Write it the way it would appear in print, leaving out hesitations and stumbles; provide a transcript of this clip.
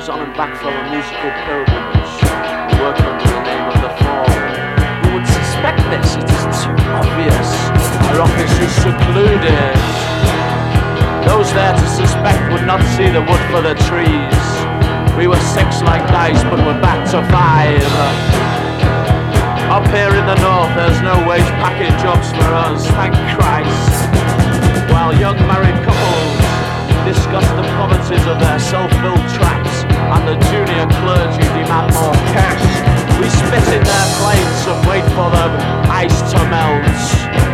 carriages on and back from a musical pilgrimage, working under the name of the Fall. Who would suspect this? It is too obvious. Our office is secluded. Those there to suspect would not see the wood for the trees. We were 6 like dice, but we're back to 5. Up here in the north, there's no wage packet jobs for us, thank Christ. While young married couples discuss the poverties of their self-built traps, and the junior clergy demand more cash, we spit in their plates and wait for them ice to melt.